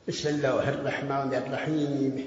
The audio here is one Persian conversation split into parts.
بسم الله الرحمن الرحیم.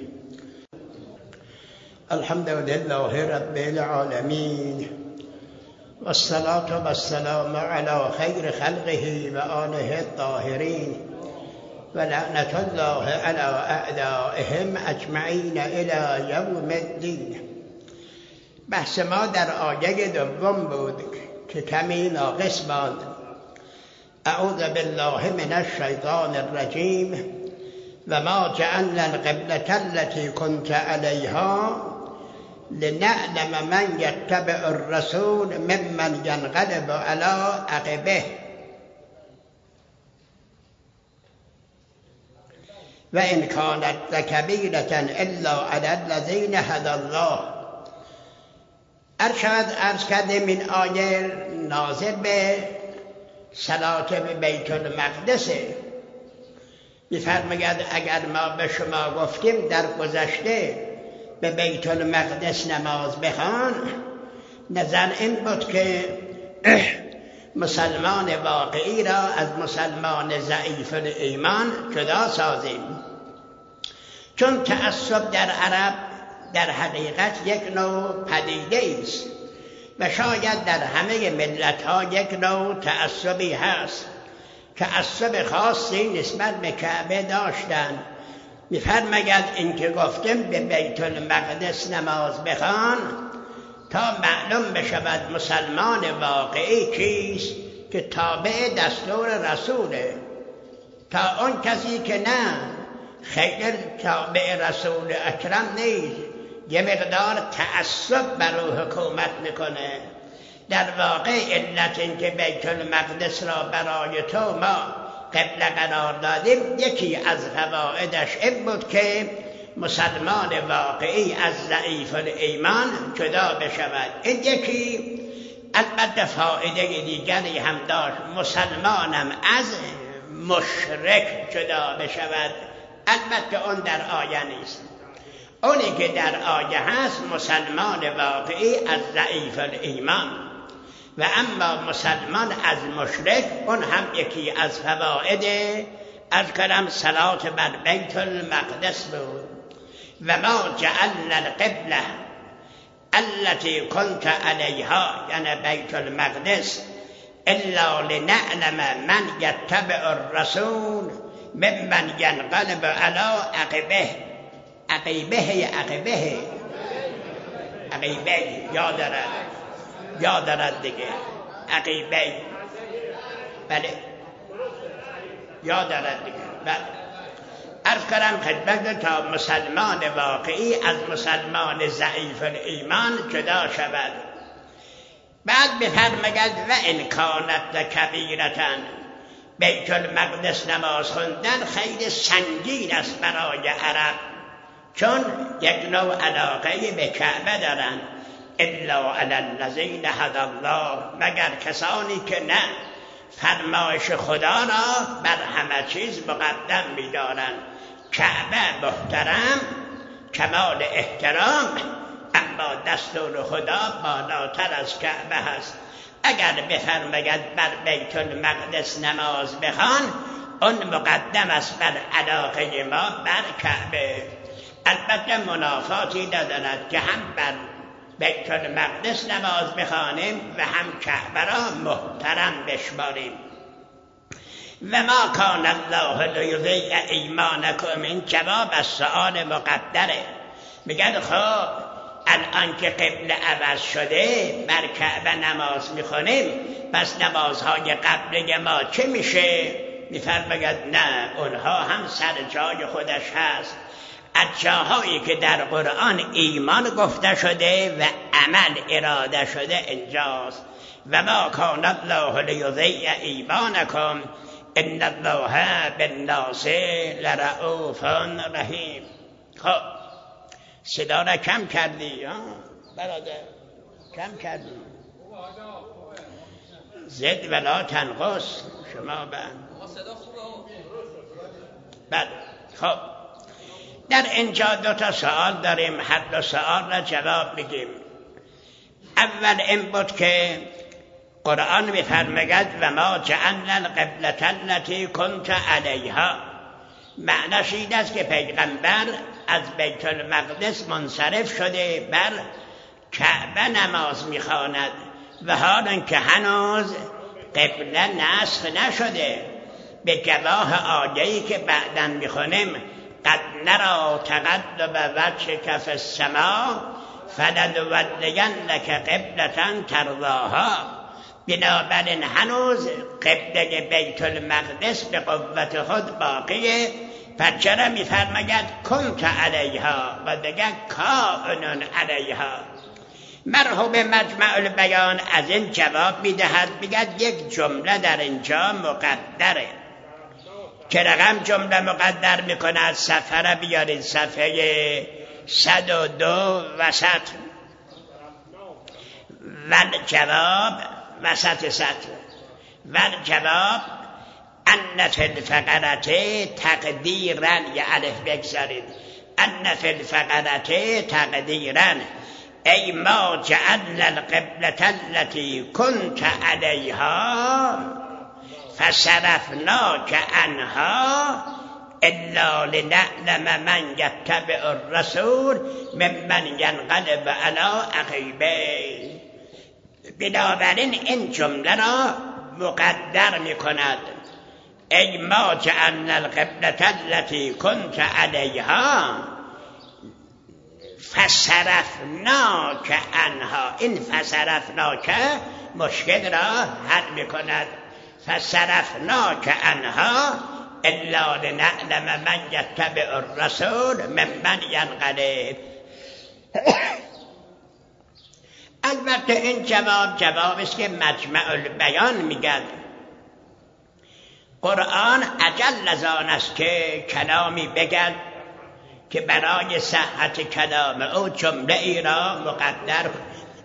الحمد لله رب العالمین والصلاة والسلام على خیر خلقه و آله الطاهرین و لعنت الله على اعدائهم اجمعین الی یوم الدین. بحث ما در آیه دوم بود که کمی ناقص ماند. اعوذ بالله من الشیطان الرجیم و ما جعلنا القبلة التي كنت عليها لنعلم من يتبع الرسول ممن ينقلب على عقبه وإن كانت لكبيرة إلا على الذين هدى الله. عرض کردیم این آیه ناظر به صلات به بیت المقدس. می‌فرماید اگر ما به شما گفتیم در گذشته به بیت المقدس نماز بخوان، نظر این بود که مسلمان واقعی را از مسلمان ضعیف الایمان جدا سازیم، چون تعصب در عرب در حقیقت یک نوع پدیده است و شاید در همه ملت‌ها یک نوع تعصبی هست. تعصب خاصی نسبت به کعبه داشتند. می‌فرماید این که گفتم به بیت المقدس نماز بخوان تا معلوم بشود مسلمان واقعی کیست که تابع دستور رسوله، تا اون کسی که نه خیلی تابع رسول اکرم نیست، یه مقدار تعصب بر او حکومت میکنه. در واقع علت این که بیت المقدس را برای تو ما قبله قرار دادیم، یکی از فوائدش این بود که مسلمان واقعی از ضعیف الایمان جدا بشود. این یکی. البته فایده دیگری هم داشت، مسلمانم از مشرک جدا بشود. البته اون در آیه نیست. اونی که در آیه هست مسلمان واقعی از ضعیف الایمان، و اما مسلمان از مشرک اون هم یکی از فواید از کلام صلات بر بیت المقدس بود. و ما جعلنا القبله التي كنت عليها، یعنی بیت المقدس، الا لنعلم من يتبع الرسول ممن ينقلب على عقبه. عقبه یاد دارد دیگه. عقیبه، بله یاد دارد دیگه. بله عرض کردم خدمت تا مسلمان واقعی از مسلمان ضعیف الایمان جدا شود. بعد بفرماید و ان کانت کبیرة، بیت المقدس نماز خوندن خیلی سنگین است برای عرب، چون یک نوع علاقه به کعبه دارند. الا علی الذین هدی الله، مگر کسانی که نه فرمایش خدا را بر همه چیز مقدم می‌دارند. کعبه محترم، کمال احترام، اما دستور خدا بالاتر از کعبه هست. اگر بفرماید بر بیت المقدس نماز بخوان، اون مقدم است بر علاقه ما بر کعبه. البته منافاتی ندارد که هم بر بیت المقدس نماز بخوانیم و هم کعبه را محترم بشماریم. و ما کان الله لیضیع ایمانکم، این جواب از سؤال مقدره. میگن خب الان که قبله عوض شده بر کعبه نماز میخونیم، پس نمازهای قبلی ما چه میشه؟ میفرماید نه، اونها هم سر جای خودش هست. از جاهایی که در قرآن ایمان گفته شده و عمل اراده شده اینجاست. و ما کان الله لیضیع ایمانکم ان الله بالناس لرؤوف رحیم. خب صدا را کم کردی برادر، کم کردی. زد ولا تنقص. شما بله. خب در اینجا دو تا سوال داریم، هر دو سوال را جواب میگیم. اول این بود که قرآن میفرماید و ما جعلنا القبلة التي كنت علیها، معناش این است که پیغمبر از بیت المقدس منصرف شده بر کعبه نماز میخواند و حالا که هنوز قبله نسخ نشده. به گواه آیه‌ای که بعداً میخونیم قد نرى تقلب وجهک فی السماء فلنولینک قبلة ترضاها. بنابراین هنوز قبله بیت المقدس به قوت خود باقیه. پس چرا میفرماید کنت علیها و دیگه کائن علیها. مرحوم مجمع البیان از این جواب میدهد، میگد یک جمله در اینجا مقدره. که رقم جمله مقدر میکند؟ صفحه را بیارید، صفحه 102 وسط. والجواب وسط سطر. والجواب ان فی الفقرة تقدیرا، یه الف بگذارید، ان فی الفقرة تقدیرا ای ما جعلنا القبلة التي كنت عليها فصرفناك عنها الا لنعلم من يتبع الرسول ممن ينقلب على عقبيه. بنابراین این جمله را مقدر میکند. ای ما جعلنا القبلة التي كنت عليها فصرفناک عنها. این فصرفناک مشکل را حل میکند. فصرفناک عنها الا لنعلم من یتبع الرسول ممن ینقلب. البته این جواب است که مجمع البیان میگن قرآن اجل از آن است که کلامی بگن که برای صحت کلام او جمله ای را مقدر کنید.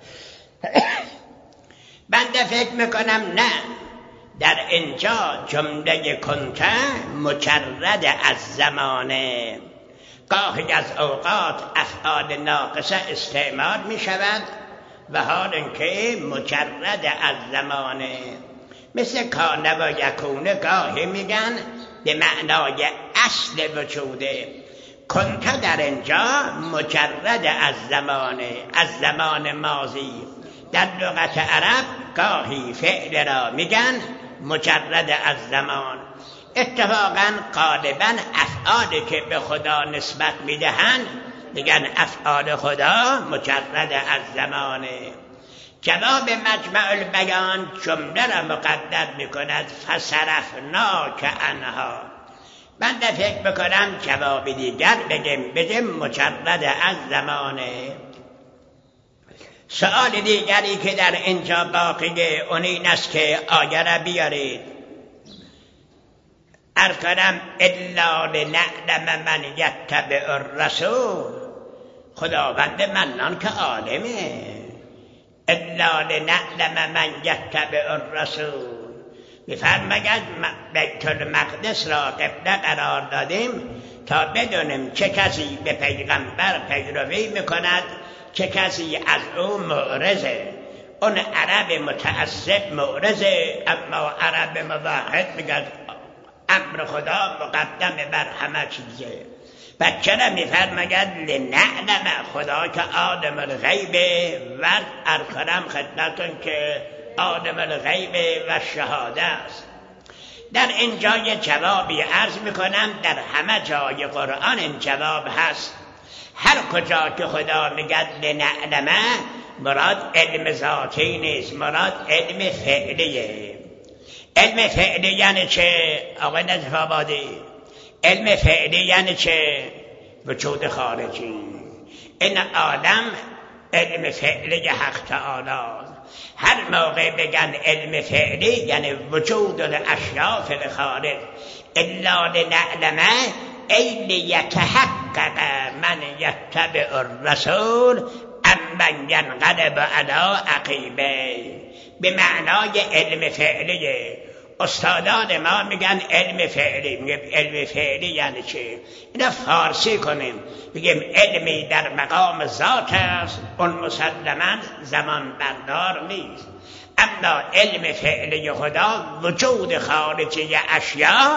بنده فکر میکنم نه، در اینجا جمله کنته مجرد از زمانه. گاهی از اوقات افعال ناقصه استعمال می شود و حال اینکه مجرد از زمانه، مثل کانه و یکونه گاهی میگن به معنای اصل وجوده. کنته در اینجا مجرد از زمانه، از زمان ماضی. در لغت عرب گاهی فعل را میگن مجرد از زمان. اتفاقا غالبا افعالی که به خدا نسبت میدهند میگن افعال خدا مجرد از زمانه. جواب مجمع البیان جمله را مقدر میکند فصرفناک عنها. من فکر بکنم جواب دیگر بگیم مجرد از زمانه. سؤال دیگری که در اینجا باقیه اون این است که آیه را بیارید. ارکنم الا لنعلم من یتبع الرسول. خداوند منان که عالمه. الا لنعلم من یتبع الرسول. میفرماید بیت المقدس را قبله قرار دادیم تا بدونیم چه کسی به پیغمبر پیروی میکند، چه کسی از او معرضه. اون عرب متعصب معرضه، اما عرب موحد میگه امر خدا مقدم بر همه چیزه. و چرا میفرماید لنعلم؟ خدا که عالم الغیبه و ارکنم خدمتون که عالم الغیبه و شهاده است. در اینجا یه جوابی عرض میکنم، در همه جای قرآن این جواب هست. هر کجا که خدا میگه لنعلمه مراد علم ذاتی نیست، مراد علم فعلیه. علم فعلی یعنی چه؟ آقای نجف آبادی علم فعلی یعنی چه؟ وجود خارجی. این عالم علم فعلی حق تعالی. هر موقع بگن علم فعلی یعنی وجود الاشیاء فی الخارج. الا لنعلمه ای لیتحقق من یتبع الرسول امن ینقلب علی عقیبه. به معنای علم فعلیه. استادان ما میگن علم فعلی. میگم علم فعلی یعنی چه؟ اینا فارسی کنیم بگیم علمی در مقام ذات است، اون مسلماً زمان بردار نیست. اما علم فعلی خدا وجود خارجی اشیاء،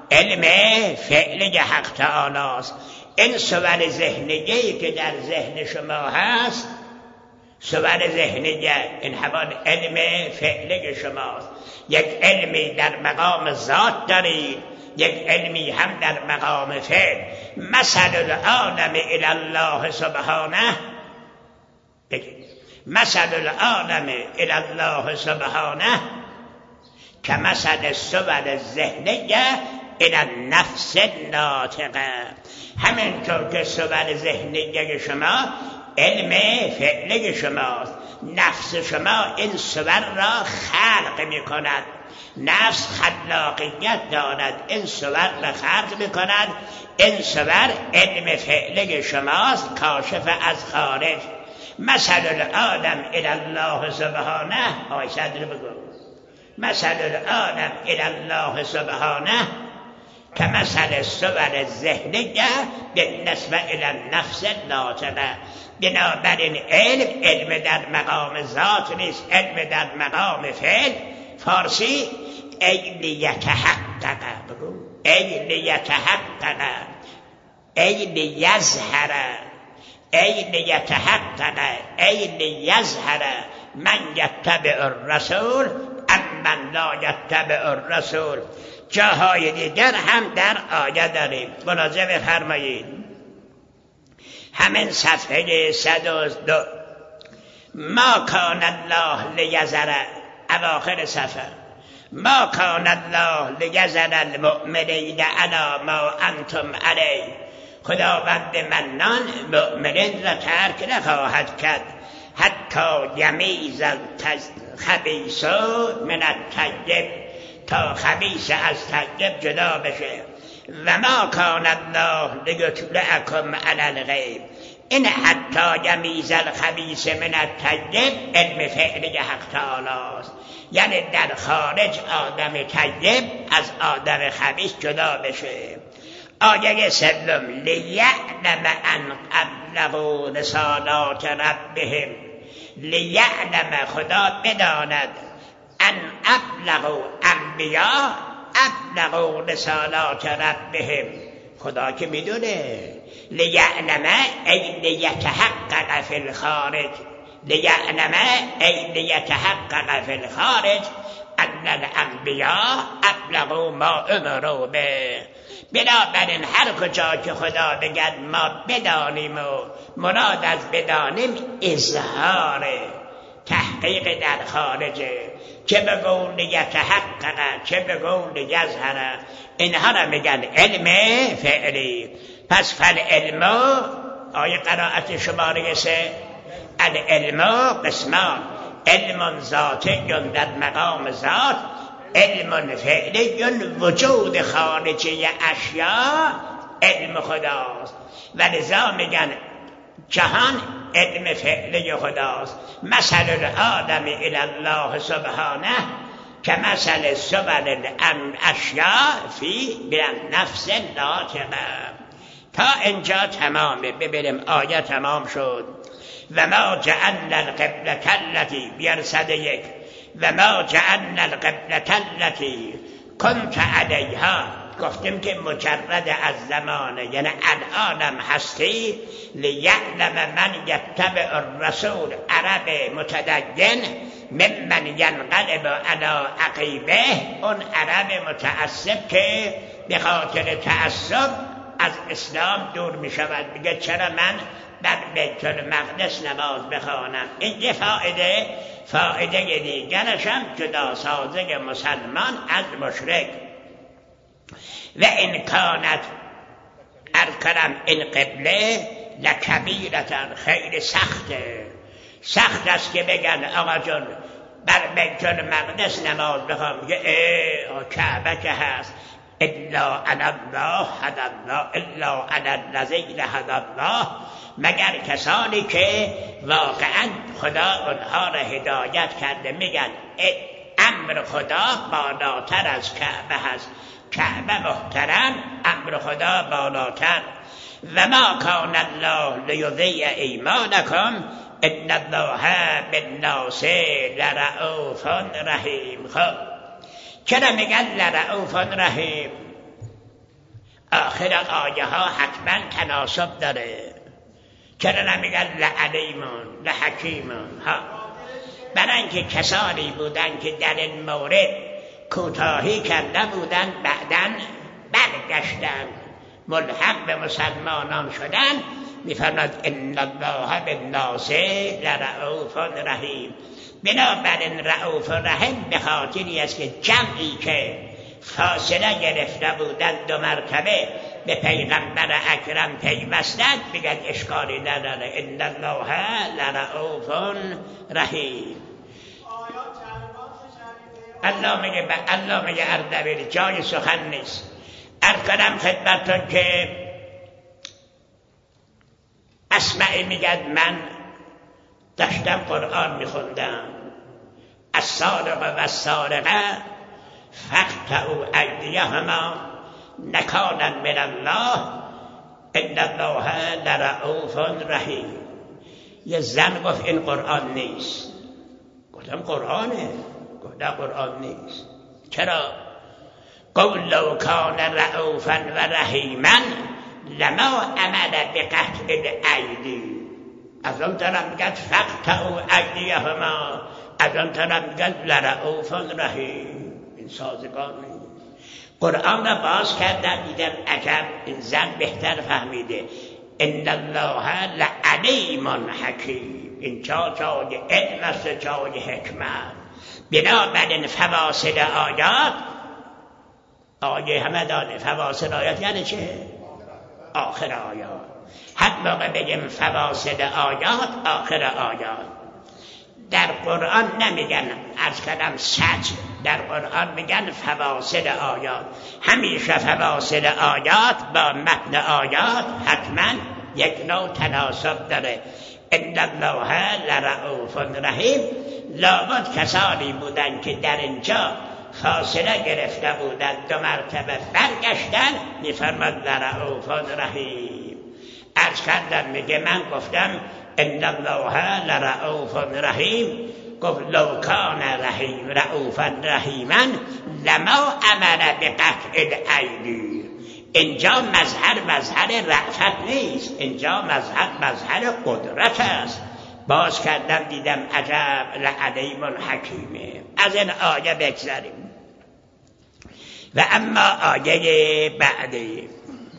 علم فعلی حق تعالی است. این صور ذهنیه‌ای که در ذهن شما هست، صور ذهنیه، این همان علم فعلی شماست. یک علمی در مقام ذات دارید، یک علمی هم در مقام فعل. مثل العالم الی الله سبحانه، مثل العالم الی الله سبحانه کمثل الصور الذهنیه الی النفس الناطقه. همینطور که صور ذهنیه شما علم فعلی شماست، نفس شما این صور را خلق می کند. نفس خلاقیت دارد، این صور را خلق می کند. این صور علم فعلی شماست، کاشف از خارج. مثل العالم الی الله سبحانه، آی صدر بگو، مثل العالم الی الله سبحانه کمثل الصور الذهنیه بالنسبه الی النفس الناطقه. بنابراین علم در مقام ذات نیست، علم در مقام فعل. فارسی ای لیتحقق، بگو ای لیتحقق، ای لیظهر، ای لیتحقق، ای لیظهر من یتبع الرسول امن لا یتبع الرسول. جاهای دیگر هم در آیه داریم، ملاحظه بفرمایید. همین صفحه 102 ما کان الله لیذر، اواخر صفحه، ما کان الله لیذر المؤمنین علی ما انتم علیه. خداوند منان مؤمنین را ترک نخواهد کرد حتی یمیز الخبیث من الطیب، تا خبیث از طیب جدا بشه. و ما کان الله لیطلعکم علی الغیب، این حتی یمیز الخبیث من الطیب علم فعلی حق تعالی است. یعنی در خارج آدم طیب از آدم خبیث جدا بشه. آیه سوم لیعلم ان ابلغوا رسالات ربهم، لیعلم خدا بداند ان ابلغوا انبیا ابلغوا رسالات ربهم، خدا که میدونه. لیعلم ای لیتحقق فی الخارج، لیعلم ای لیتحقق فی الخارج ان الانبیا ابلغوا ما امروا به. بنابراین هر کجا که خدا بگد ما بدانیم و مراد از بدانیم اظهار تحقیق در خارجه، چه به قول یتحقق چه به قول یظهر، اینها را میگن علم فعلی. پس فالعلم، آیه قرائت شماره 3، العلم قسمان، علم ذاتی در مقام ذات، علم فعلی وجود خارجی اشیاء علم خداست. و لذا میگن جهان علم فعلی خداست. مثل الآدم الی الله سبحانه که مثل صور الاشیاء فی بالنفس الناطقه. تا اینجا تمامه. ببینیم آیه تمام شد. و ما جعلنا القبلة التي بیارصد 1 و ما جعلنا القبلة التي كنت علیها، گفتیم که مجرد از زمانه، یعنی الانم هستی. لیعلم من یتبع الرسول، عرب متدین، ممن ینقلب علی عقیبه، اون عرب متعصب که به خاطر تعصب از اسلام دور می شود. میگه چرا من در بیت المقدس نماز بخوانم؟ این یه فایده دیگرش هم جدا سازی مسلمان از مشرک. و این کانت ارکرم این قبله لکبیرتن، خیلی سخت است که بگن آقا جون بر بیت المقدس نماز بخوام. میگه کعبه که هست، الا علی الله هدی الله، الا علی الذین هدی الله، مگر کسانی که واقعا خدا اونها را هدایت کرده. میگن امر خدا بالاتر از کعبه هست، کعبه محترم، امر خدا بالاتر. و ما کان الله لیضیع ایمانکم ان الله بالناس لرؤوف رحیم. خب چرا میگن لرؤوف رحیم؟ آخر آیه ها حتما تناسب داره. چرا نمیگن لعلیمون لحکیمون ها؟ برای اینکه کسانی بودن که در این مورد کوتاهی کرده بودن، بعدن برگشتن ملحق به مسلمانان شدن. میفرماد ان الله بالناس لرؤوف رحیم. بنابراین رؤوف رحیم به خاطری است که جمعی که فاصله گرفته بودن 2 مرتبه به پیغمبر اکرم پیوستند، میگن اشکالی نداره. ان الله لرؤوف رحیم. الله میگه اردبیل جای سخن نیست. عرض کنم خدمتتون که اسمعی میگد من داشتم قرآن میخوندم، السارق و السارقه فاقطعوا ایدیهما نکالا من الله ان الله لرؤوف رحیم. یه زن گفت این قرآن نیست. گفتم قرآنه. گفت نه قرآن نیست. چرا؟ قل لو کان رؤوفا و رحیما لما امر بقطع الایدی. از اون طرف میگن فاقطعوا ایدیهما، از اون طرف میگن لرؤوف رحیم. این سازگار نیست. قرآن را باز کردن دیدن عجب این زن بهتر فهمیده. ان الله لعلیم حکیم. این جای علم است، جای حکمت. بنابراین فواصل آیات، آیه همه دانه فواصل آیات یعنی چه؟ آخر آیات. هر موقع بگیم فواصل آیات آخر آیات. در قرآن نمیگن عرض کردم سطر، در قرآن میگن فواصل آیات. همیشه فواصل آیات با متن آیات حتما یک نوع تناسب داره. ان الله لرؤوف رحیم. لابد کسانی بودن که در اینجا فاصله گرفته بودن 2 مرتبه برگشتن. میفرماد لرؤوف رحیم. عرض کردم میگه من گفتم ان الله لرؤوف رحیم. گفت لو کان رؤوفا رحیما لما امر بقطع الایدی. اینجا مظهر رأفت نیست، اینجا مظهر قدرت است. باز کردم دیدم عجب لعلیم حکیمه. از این آیه بگذاریم. و اما آیه بعدی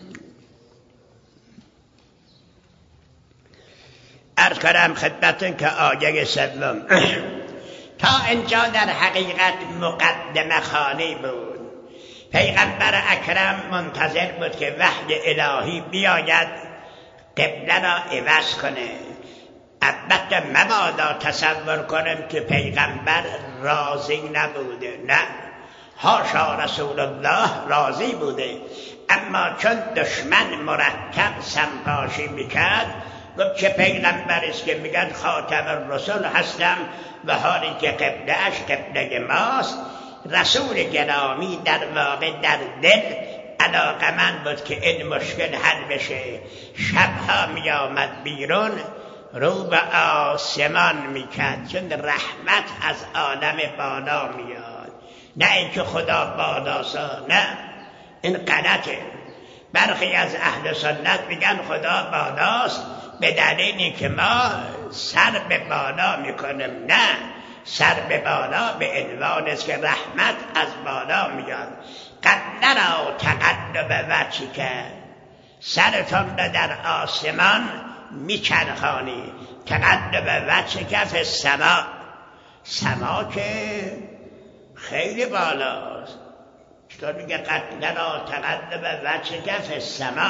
عرض کنم خدمتون که آیه 3 تا اینجا در حقیقت مقدمه خانی بود. پیغمبر اکرم منتظر بود که وحی الهی بیاید قبله را عوض کنه. البته مبادا تصور کنم که پیغمبر راضی نبوده، نه، حاشا رسول الله راضی بوده. اما چون دشمن مرتب سمپاشی میکرد، گفت چه پیغمبر است که میگن خاتم الرسل هستم و حالی که قبله‌اش قبله ماست. رسول گرامی در واقع در دل علاقمند بود که این مشکل حل بشه. شبها می آمد بیرون، رو به آسمان می کرد، چون رحمت از عالم بالا میاد، نه اینکه خدا بالاسا، نه، این غلطه. برخی از اهل سنت میگن خدا بالاست به دلیلی که ما سر به بالا میکنیم. نه، سر به بالا به عنوان است که رحمت از بالا میاد. قد نرا تقلب وجهک، سرتون را در آسمان میچرخانی. تقلب وجهک فی السماء، سما که خیلی بالاست. چطور میگه قد نرا تقلب وجهک فی السماء؟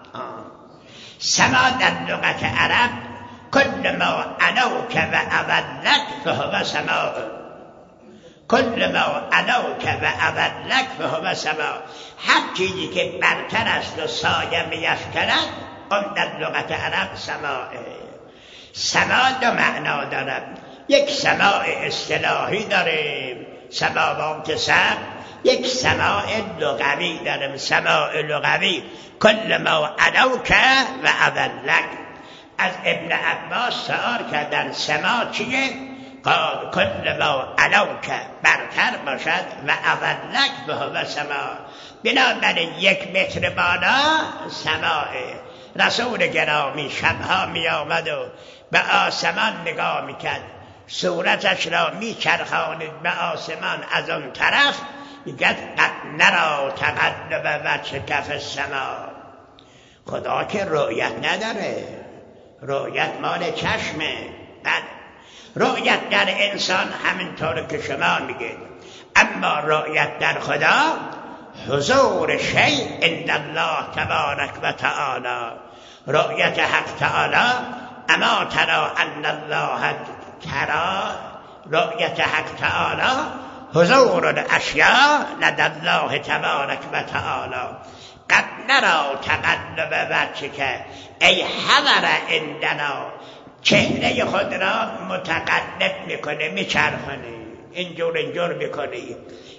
سما در لغت عرب کل ما علوک و اولک فهو سماء. کل ما علوک و اولک فهو سماء. هر چیزی که برتر است و سایه میفکند اون در لغت عرب سماعه. سما 2 معنا دارد. یک سماع اصطلاحی داریم، سماوات سبع. یک سماع لغوی داریم، سماع لغوی. کل ما علوک و اولک. از ابن عباس سؤال کردن سما چیه؟ قال کل ما علوک، برتر باشد، و اولک فهو سما، بنابراین 1 متر بالا سماع. رسول گرامی شبها می آمد و به آسمان نگاه می کرد، صورتش را می چرخانید به آسمان، از اون طرف میگد قد نرا تقلب وجهک فی السماء. خدا که رؤیت نداره، رؤیت مال چشمه. بعد رؤیت در انسان همینطور که شما میگید، اما رؤیت در خدا حضور شیء عند الله تبارک و تعالی. رؤیت حق تعالی اما ترى ان الله ترى، رؤیت حق تعالی حضور الاشیاء لدى الله تبارک و تعالی. قد نرا تقلب وجهک ای حضر عندنا، چهره خود را متقلب میکنه، میچرخونه، اینجور میکنی.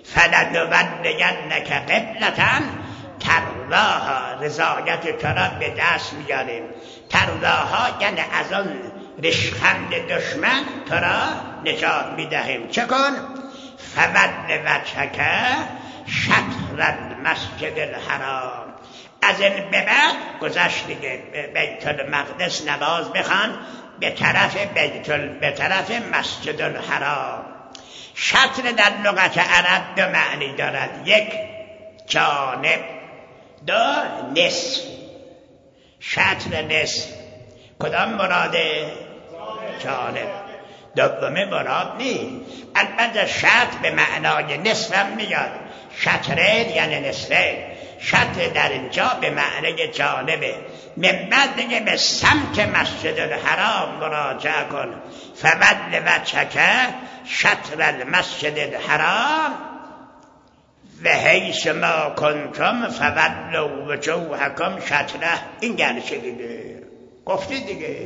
فلنولینک قبلة ترضاها، رضایت تو را به دست میاریم. ترضاها یعنی از آن رشخند دشمن تو را نجات میدهیم. چه کن؟ فول وجهک شطر المسجد الحرام. از این به بعد گذشت دیگه، بیت المقدس نماز بخوان به طرف مسجد الحرام. شطر در لغت عرب 2 معنی دارد، 1 جانب، 2 نصف. شطر نصف کدام مراده؟ جانب. دومه مراد نیست. البته شطر به معنای نصف هم میاد، شطرین یعنی نصفه. شطر در اینجا به معنی جانبه. من بعد دیگه به سمت مسجد الحرام مراجعه کن. فول وجهک شطر المسجد الحرام و حیث ما کنتم فولوا وجوهکم شطره. این یعنی چه دیگه؟ گفتی دیگه.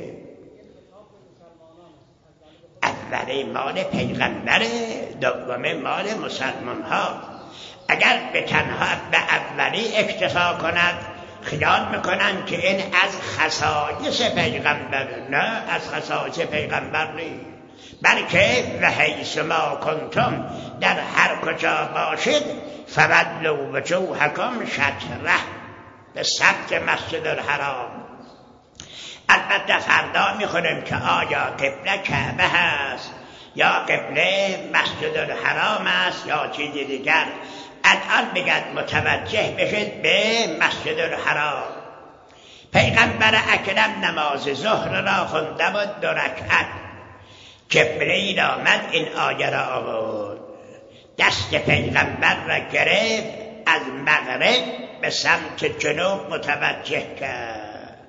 اولی مال پیغمبره، دومی مال مسلمان ها. اگر به تنها به اولی اکتفا کند خیال میکنن که این از خصایص پیغمبر. نه، از خصایص پیغمبر نیست، بلکه و حیث ما کنتم، در هر کجا باشید، فولوا وجوهکم شطره، به سمت مسجد الحرام. البته فردا میخونیم که آیا قبله کعبه هست یا قبله مسجد الحرام است یا چیزی دیگر. الان بگد متوجه بشید به مسجد الحرام. پیغمبر اکرم نماز ظهر را خونده بود 2 رکعت. جبرئیل آمد این آیه را آورد، دست پیغمبر را گرفت، از مغرب به سمت جنوب متوجه کرد.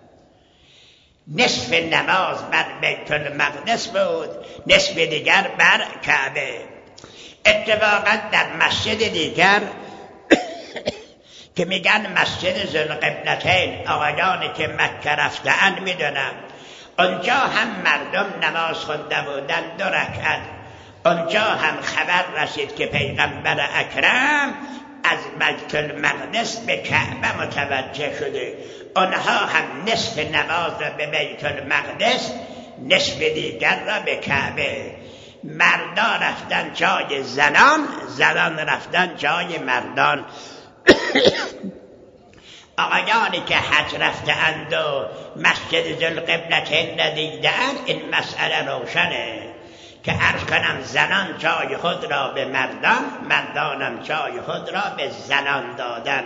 نصف نماز بر بیت المقدس بود، نصف دیگر بر کعبه. اتفاقا در مسجد دیگر که میگن مسجد ذوالقبلتین، آقایانی که مکه رفته‌اند میدونن، اونجا هم مردم نماز خونده بودن 2 رکعت. اونجا هم خبر رسید که پیغمبر اکرم از بیت المقدس به کعبه متوجه شده. آنها هم نصف نماز را به بیت المقدس، نصف دیگر را به کعبه. مردان رفتن جای زنان، زنان رفتن جای مردان. آقایانی که حج رفتند و مسجد ذوالقبلتین ندیدند، این مسئله روشنه که عرض کنم زنان جای خود را به مردان، مردانم جای خود را به زنان دادن.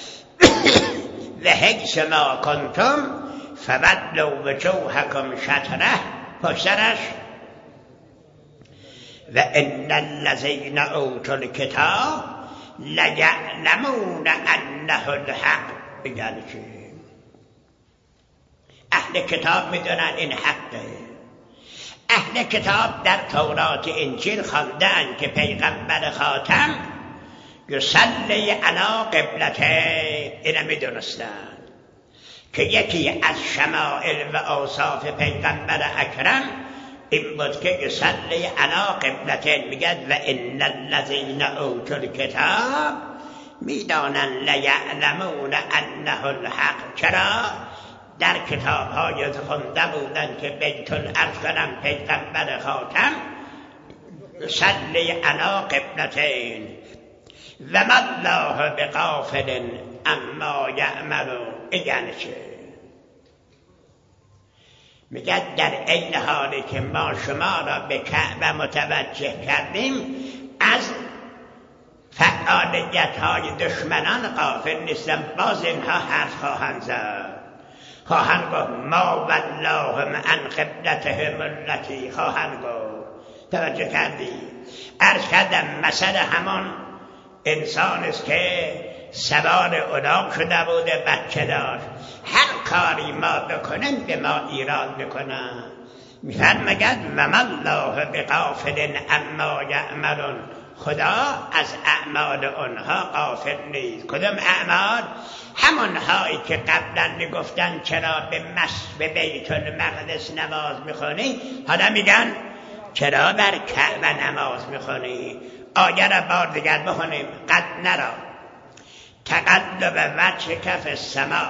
و حیث ما کنتم فولوا وجوهکم شطره، پشترش و ان الذین اوتوا الکتاب لیعلمون انه الحق. بگن چه؟ اهل کتاب میدونن این حقه. اهل کتاب در تورات انجیل خواندن که پیغمبر خاتم یصلی علی قبلتین، اینو میدونستن که یکی از شمائل و اوصاف پیغمبر اکرم این بود که یصلی علی قبلتین. میگد و ان الذین اوتوا الکتاب میدانن لیعلمون انه الحق. چرا؟ در کتاب های خونده بودن که بیت الارض کنم پیغمبر خاتم یصلی علی قبلتین. و ما الله بغافل عما یعملون. یعنی چه؟ میگه در این حالی که ما شما را به کعبه متوجه کردیم، از فعالیت های دشمنان غافل نیستم. باز اینها حرف خواهند زد، خواهند گفت ما والله عن قبلتهم التي، خواهند گفت. توجه کردی؟ عرض کردم مثل همان انسان است که سوار الاغ شده بوده، بچه داشت. هر کاری ما بکنیم به ما ایراد میکنن. میفرماید و ما الله بغافل عما یعملون، خدا از اعمال آنها غافل نیست. کدام اعمال؟ همون هایی که قبلا میگفتن چرا به بیت المقدس نماز میخونی، حالا میگن چرا بر کعبه نماز میخونی. آیه را بار دیگر بخونیم. قد نرا تقلب وجهک فی السماء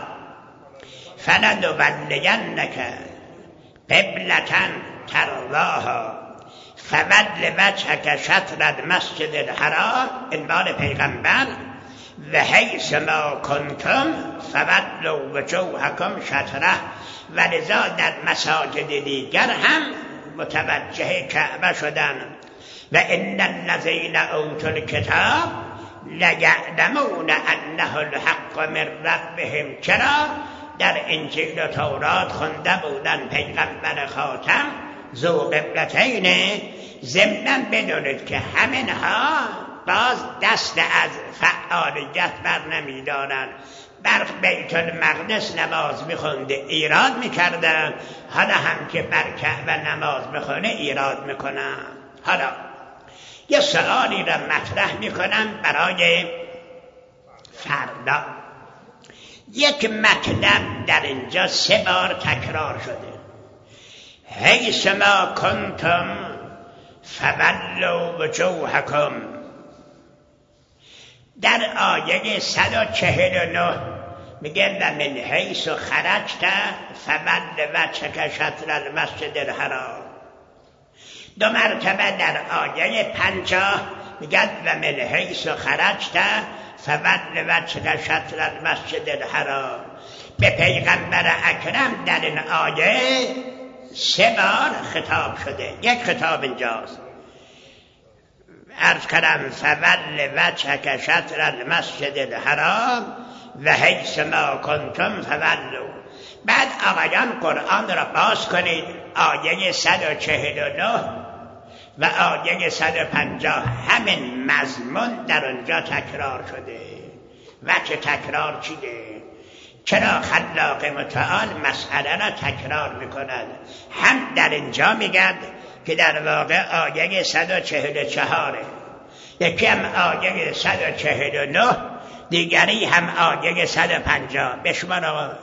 فلنولینک قبلة ترضاها فول وجهک شطر المسجد الحرام، عنوان پیغمبر، و حیث ما کنتم فولوا وجوهکم شطره. و لذا در مساجد دیگر هم متوجه کعبه شدن. و ان الذین اوتوا الکتاب لیعلمون انه الحق من ربهم. چرا؟ در انجیل و تورات خونده بودن پیغمبر خاتم ذو قبلتین. ضمناً بدونید که همینها باز دست از فعالیت بر نمیدارن. بر بیت المقدس نماز میخونده ایراد میکردن، حالا هم که بر کعبه نماز میخونه ایراد میکنن. حالا یه سوالی را مطرح میکنم برای فردا. یک مطلب در اینجا 3 بار تکرار شده. حیث ما کنتم فولوا وجوهکم. در آیه 149 میگه و من حیث خرجت فول وجهک شطر المسجد الحرام. 2 مرتبه در آیه 50 میگه و من حیث خرجت فول وجهک شطر المسجد الحرام. به پیغمبر اکرم در این آیه 3 بار خطاب شده. یک خطاب اینجاست، عرض کردم فول وجهک شطر المسجد الحرام و حیث ما کنتم فولوا. بعد آقایان قرآن را باز کنید، آیه 149 و آیه 150 همین مضمون در اونجا تکرار شده. وجه تکرار چیه؟ چرا خلاق متعال مسئله را تکرار میکند؟ هم در اینجا میگد که در واقع آیه 144، یکی هم آیه 149، دیگری هم آیه 150. به شما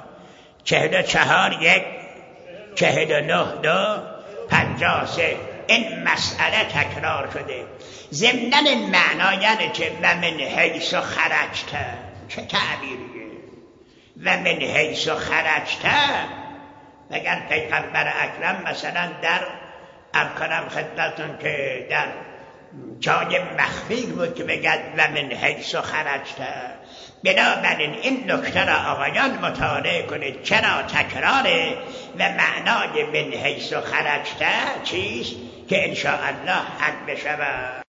44 1 49 2 53 این مسئله تکرار شده. ضمناً این معنا یعنی که و من حیث خرجت. چه تعبیریه؟ و من حیث خرجت. اگر پیغمبر اکرم مثلا در ارکانم خدمتون که در جای مخفی بود که بگد و من حیث خرجت. بنابراین این نکته را آقایان مطالعه کنید چرا تکراره و معنای من حیث خرجت چیست که انشاءالله حل بشود.